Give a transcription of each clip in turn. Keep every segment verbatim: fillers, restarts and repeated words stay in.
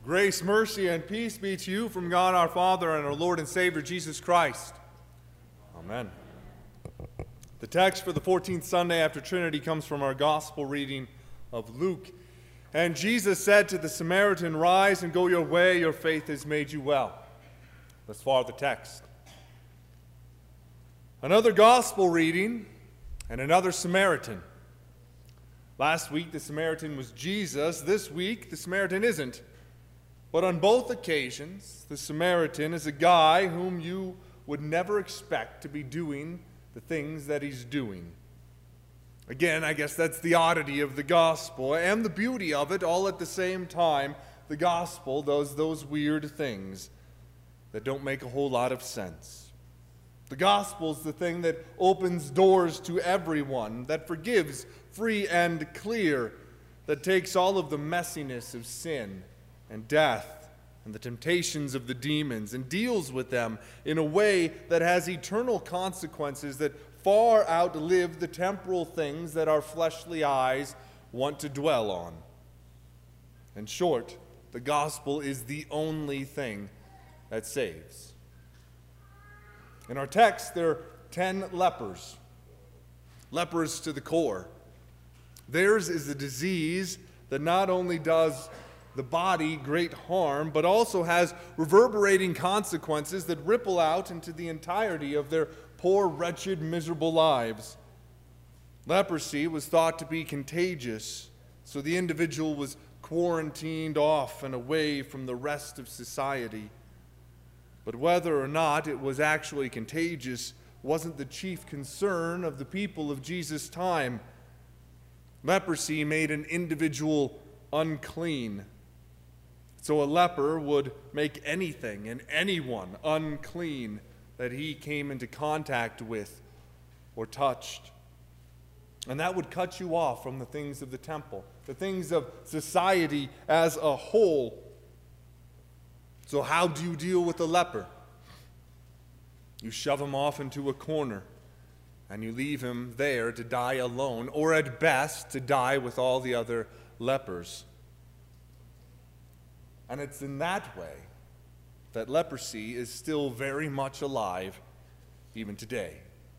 Grace, mercy, and peace be to you from God our Father and our Lord and Savior Jesus Christ. Amen. The text for the fourteenth Sunday after Trinity comes from our gospel reading of Luke. And Jesus said to the Samaritan, "Rise and go your way, your faith has made you well." Thus far the text. Another gospel reading and another Samaritan. Last week the Samaritan was Jesus. This week the Samaritan isn't. But on both occasions, the Samaritan is a guy whom you would never expect to be doing the things that he's doing. Again, I guess that's the oddity of the gospel and the beauty of it all at the same time. The gospel does those weird things that don't make a whole lot of sense. The gospel is the thing that opens doors to everyone, that forgives free and clear, that takes all of the messiness of sin and death and the temptations of the demons and deals with them in a way that has eternal consequences that far outlive the temporal things that our fleshly eyes want to dwell on. In short, the gospel is the only thing that saves. In our text, there are ten lepers, lepers to the core. Theirs is a disease that not only does the body great harm, but also has reverberating consequences that ripple out into the entirety of their poor, wretched, miserable lives. Leprosy was thought to be contagious, so the individual was quarantined off and away from the rest of society. But whether or not it was actually contagious wasn't the chief concern of the people of Jesus' time. Leprosy made an individual unclean. So a leper would make anything and anyone unclean that he came into contact with or touched. And that would cut you off from the things of the temple, the things of society as a whole. So how do you deal with a leper? You shove him off into a corner and you leave him there to die alone, or at best to die with all the other lepers. And it's in that way that leprosy is still very much alive even today.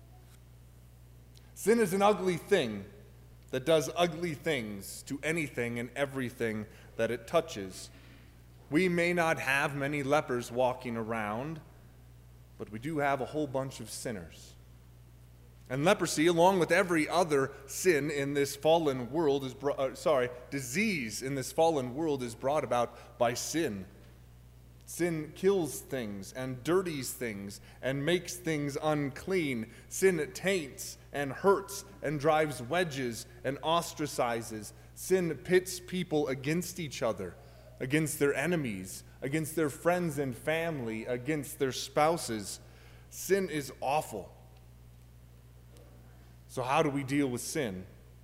Sin is an ugly thing that does ugly things to anything and everything that it touches. We may not have many lepers walking around, but we do have a whole bunch of sinners. And leprosy, along with every other sin in this fallen world, is bro- uh, sorry, disease in this fallen world is brought about by sin. Sin kills things and dirties things and makes things unclean. Sin taints and hurts and drives wedges and ostracizes. Sin pits people against each other, against their enemies, against their friends and family, against their spouses. Sin is awful. So how do we deal with sin?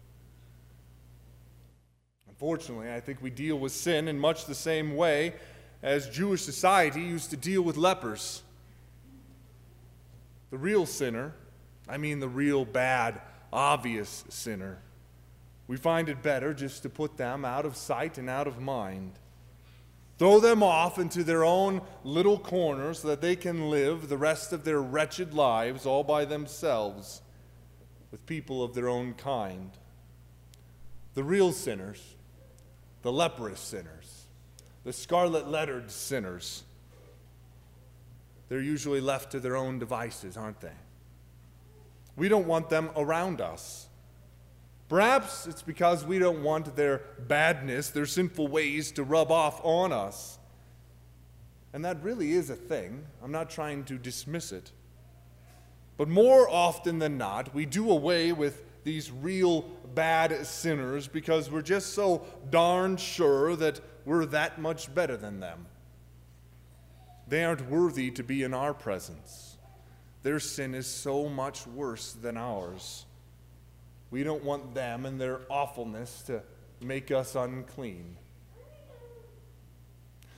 Unfortunately, I think we deal with sin in much the same way as Jewish society used to deal with lepers. The real sinner, I mean the real bad, obvious sinner, we find it better just to put them out of sight and out of mind. Throw them off into their own little corner so that they can live the rest of their wretched lives all by themselves, with people of their own kind. The real sinners, the leprous sinners, the scarlet-lettered sinners, they're usually left to their own devices, aren't they? We don't want them around us. Perhaps it's because we don't want their badness, their sinful ways to rub off on us. And that really is a thing. I'm not trying to dismiss it. But more often than not, we do away with these real bad sinners because we're just so darn sure that we're that much better than them. They aren't worthy to be in our presence. Their sin is so much worse than ours. We don't want them and their awfulness to make us unclean.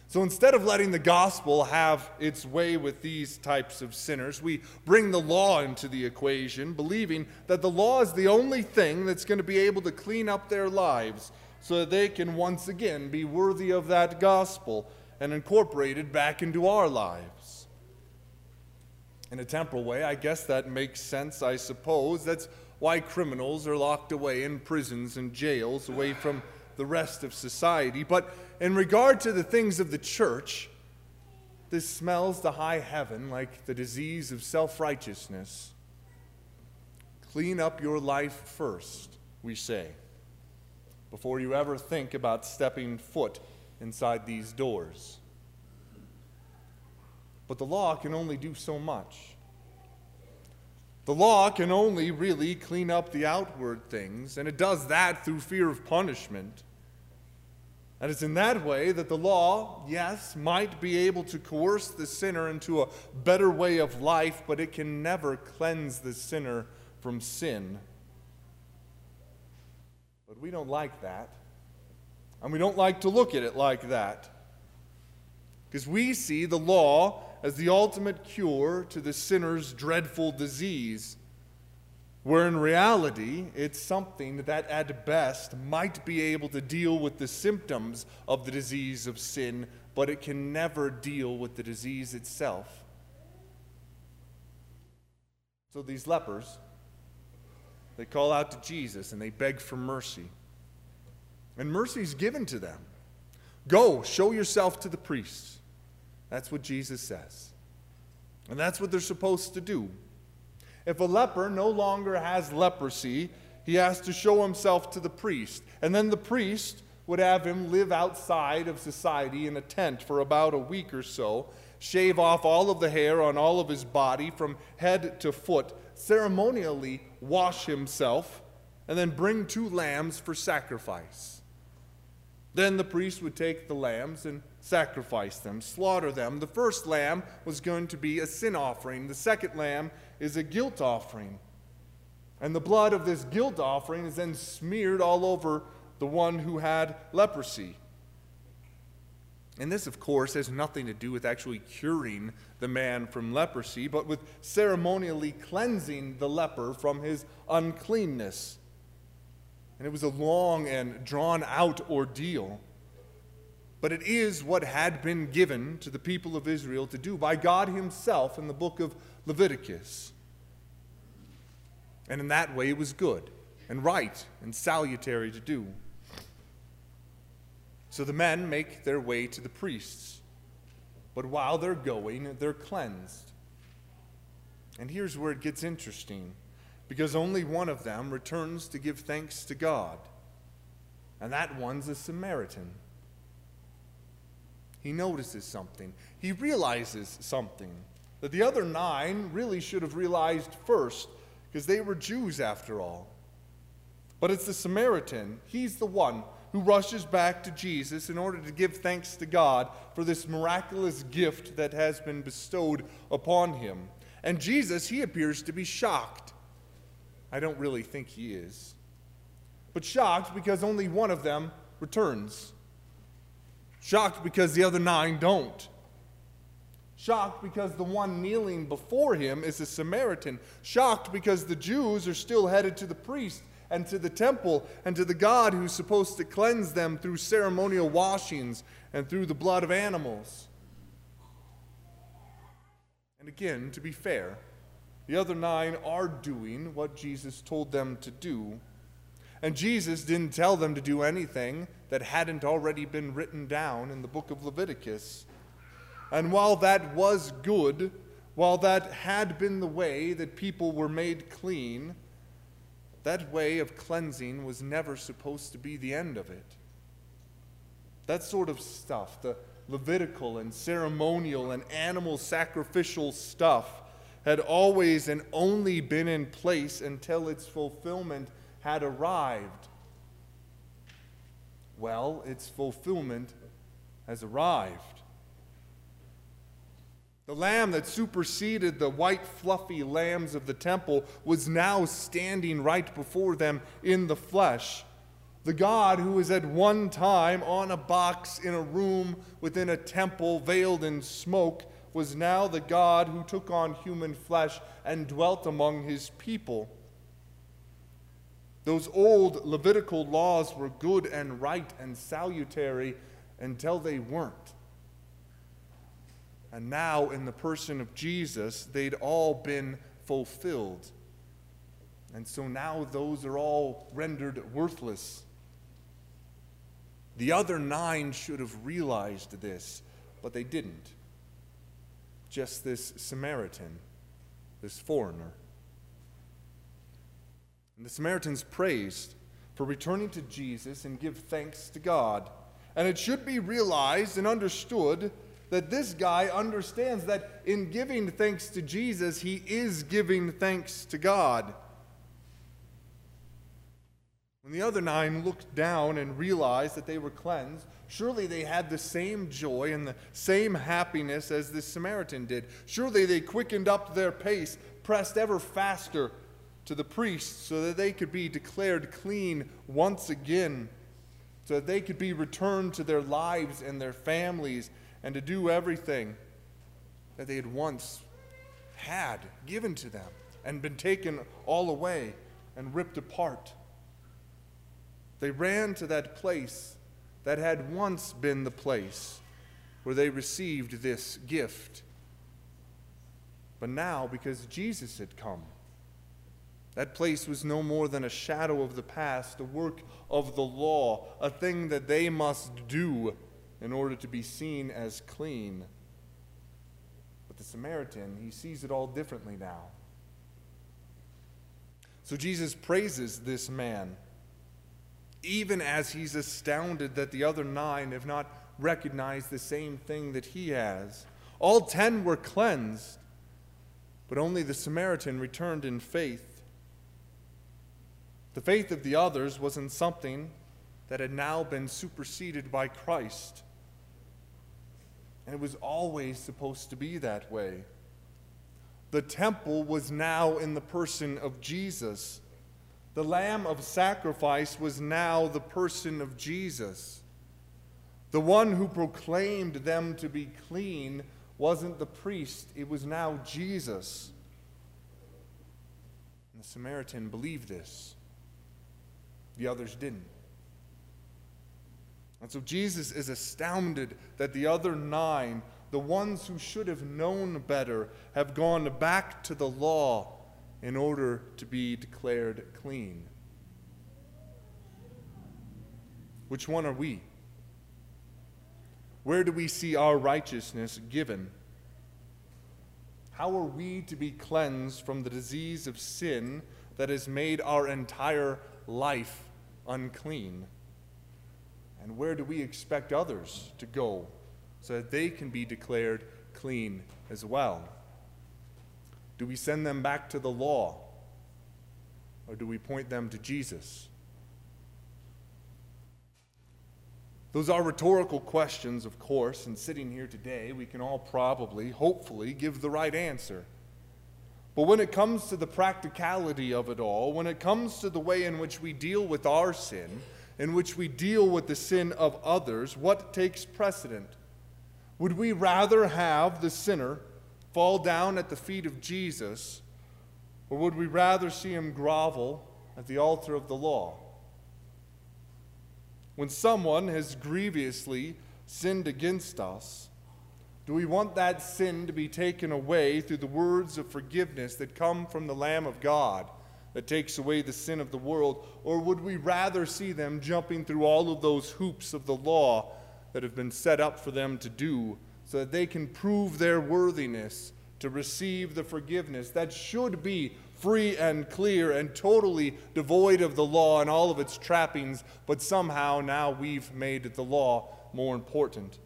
So instead of letting the gospel have its way with these types of sinners, we bring the law into the equation, believing that the law is the only thing that's going to be able to clean up their lives so that they can once again be worthy of that gospel and incorporated back into our lives. In a temporal way, I guess that makes sense, I suppose. That's why criminals are locked away in prisons and jails away from the rest of society. But in regard to the things of the church, this smells to high heaven like the disease of self-righteousness. Clean up your life first, we say, before you ever think about stepping foot inside these doors. But the law can only do so much. The law can only really clean up the outward things, and it does that through fear of punishment. And it's in that way that the law, yes, might be able to coerce the sinner into a better way of life, but it can never cleanse the sinner from sin. But we don't like that. And we don't like to look at it like that. Because we see the law as the ultimate cure to the sinner's dreadful disease, where in reality it's something that at best might be able to deal with the symptoms of the disease of sin, but it can never deal with the disease itself. So these lepers, they call out to Jesus and they beg for mercy. And mercy is given to them. Go, show yourself to the priests. That's what Jesus says. And that's what they're supposed to do. If a leper no longer has leprosy, he has to show himself to the priest. And then the priest would have him live outside of society in a tent for about a week or so, shave off all of the hair on all of his body from head to foot, ceremonially wash himself, and then bring two lambs for sacrifice. Then the priest would take the lambs and sacrifice them, slaughter them. The first lamb was going to be a sin offering. The second lamb is a guilt offering. And the blood of this guilt offering is then smeared all over the one who had leprosy. And this, of course, has nothing to do with actually curing the man from leprosy, but with ceremonially cleansing the leper from his uncleanness. And it was a long and drawn-out ordeal. But it is what had been given to the people of Israel to do by God himself in the book of Leviticus. And in that way it was good and right and salutary to do. So the men make their way to the priests. But while they're going, they're cleansed. And here's where it gets interesting, because only one of them returns to give thanks to God. And that one's a Samaritan. He notices something. He realizes something that the other nine really should have realized first, because they were Jews after all. But it's the Samaritan. He's the one who rushes back to Jesus in order to give thanks to God for this miraculous gift that has been bestowed upon him. And Jesus, he appears to be shocked. I don't really think he is. But shocked because only one of them returns. Shocked because the other nine don't. Shocked because the one kneeling before him is a Samaritan. Shocked because the Jews are still headed to the priest and to the temple and to the God who's supposed to cleanse them through ceremonial washings and through the blood of animals. And again, to be fair, the other nine are doing what Jesus told them to do. And Jesus didn't tell them to do anything that hadn't already been written down in the book of Leviticus. And while that was good, while that had been the way that people were made clean, that way of cleansing was never supposed to be the end of it. That sort of stuff, the Levitical and ceremonial and animal sacrificial stuff, had always and only been in place until its fulfillment had arrived. Well, its fulfillment has arrived. The lamb that superseded the white fluffy lambs of the temple was now standing right before them in the flesh. The God who was at one time on a box in a room within a temple veiled in smoke was now the God who took on human flesh and dwelt among his people. Those old Levitical laws were good and right and salutary until they weren't. And now, in the person of Jesus, they'd all been fulfilled. And so now those are all rendered worthless. The other nine should have realized this, but they didn't. Just this Samaritan, this foreigner. And the Samaritans praised for returning to Jesus and give thanks to God. And it should be realized and understood that this guy understands that in giving thanks to Jesus, he is giving thanks to God. When the other nine looked down and realized that they were cleansed, surely they had the same joy and the same happiness as this Samaritan did. Surely they quickened up their pace, pressed ever faster to the priest so that they could be declared clean once again, so that they could be returned to their lives and their families and to do everything that they had once had given to them and been taken all away and ripped apart. They ran to that place that had once been the place where they received this gift. But now, because Jesus had come, that place was no more than a shadow of the past, a work of the law, a thing that they must do in order to be seen as clean. But the Samaritan, he sees it all differently now. So Jesus praises this man, even as he's astounded that the other nine have not recognized the same thing that he has. All ten were cleansed, but only the Samaritan returned in faith. The faith of the others was in something that had now been superseded by Christ. And it was always supposed to be that way. The temple was now in the person of Jesus. The lamb of sacrifice was now the person of Jesus. The one who proclaimed them to be clean wasn't the priest, it was now Jesus. And the Samaritan believed this. The others didn't. And so Jesus is astounded that the other nine, the ones who should have known better, have gone back to the law in order to be declared clean. Which one are we? Where do we see our righteousness given? How are we to be cleansed from the disease of sin that has made our entire life unclean? And where do we expect others to go so that they can be declared clean as well? Do we send them back to the law, or do we point them to Jesus? Those are rhetorical questions, of course, and sitting here today, we can all probably, hopefully, give the right answer. But when it comes to the practicality of it all, when it comes to the way in which we deal with our sin, in which we deal with the sin of others, what takes precedent? Would we rather have the sinner fall down at the feet of Jesus, or would we rather see him grovel at the altar of the law? When someone has grievously sinned against us, do we want that sin to be taken away through the words of forgiveness that come from the Lamb of God that takes away the sin of the world, or would we rather see them jumping through all of those hoops of the law that have been set up for them to do so that they can prove their worthiness to receive the forgiveness that should be free and clear and totally devoid of the law and all of its trappings, but somehow now we've made the law more important?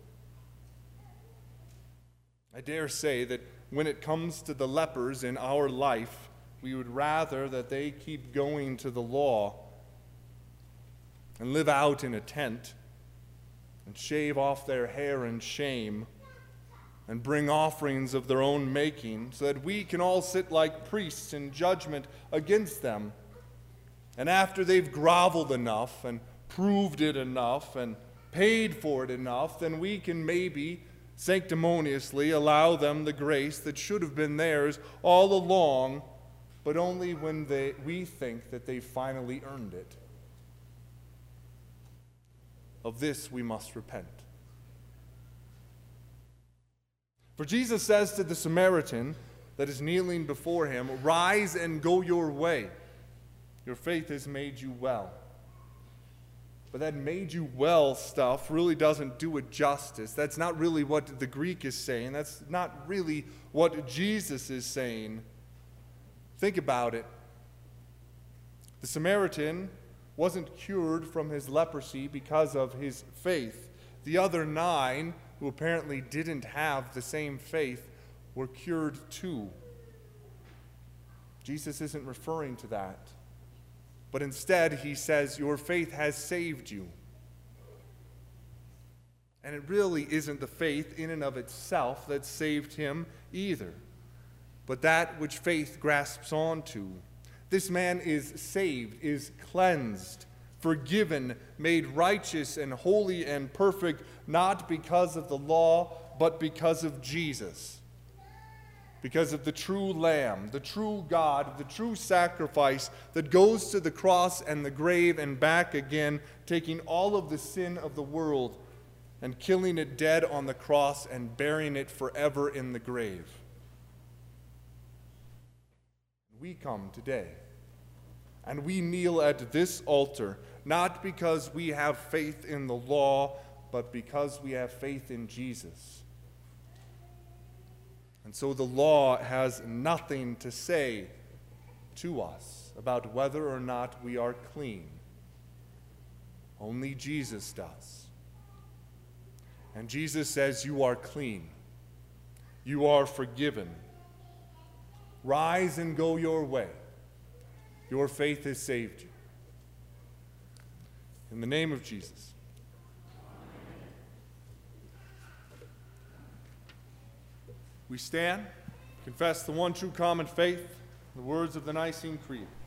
I dare say that when it comes to the lepers in our life, we would rather that they keep going to the law and live out in a tent and shave off their hair in shame and bring offerings of their own making so that we can all sit like priests in judgment against them. And after they've groveled enough and proved it enough and paid for it enough, then we can maybe sanctimoniously allow them the grace that should have been theirs all along, but only when they, we think that they finally earned it. Of this we must repent. For Jesus says to the Samaritan that is kneeling before him, "Rise and go your way. Your faith has made you well." But that "made you well" stuff really doesn't do it justice. That's not really what the Greek is saying. That's not really what Jesus is saying. Think about it. The Samaritan wasn't cured from his leprosy because of his faith. The other nine, who apparently didn't have the same faith, were cured too. Jesus isn't referring to that. But instead, he says, your faith has saved you. And it really isn't the faith in and of itself that saved him either, but that which faith grasps onto. This man is saved, is cleansed, forgiven, made righteous and holy and perfect, not because of the law, but because of Jesus. Because of the true Lamb, the true God, the true sacrifice that goes to the cross and the grave and back again, taking all of the sin of the world and killing it dead on the cross and burying it forever in the grave. We come today, and we kneel at this altar, not because we have faith in the law, but because we have faith in Jesus. And so the law has nothing to say to us about whether or not we are clean. Only Jesus does. And Jesus says, you are clean. You are forgiven. Rise and go your way. Your faith has saved you. In the name of Jesus. We stand, confess the one true common faith, the words of the Nicene Creed.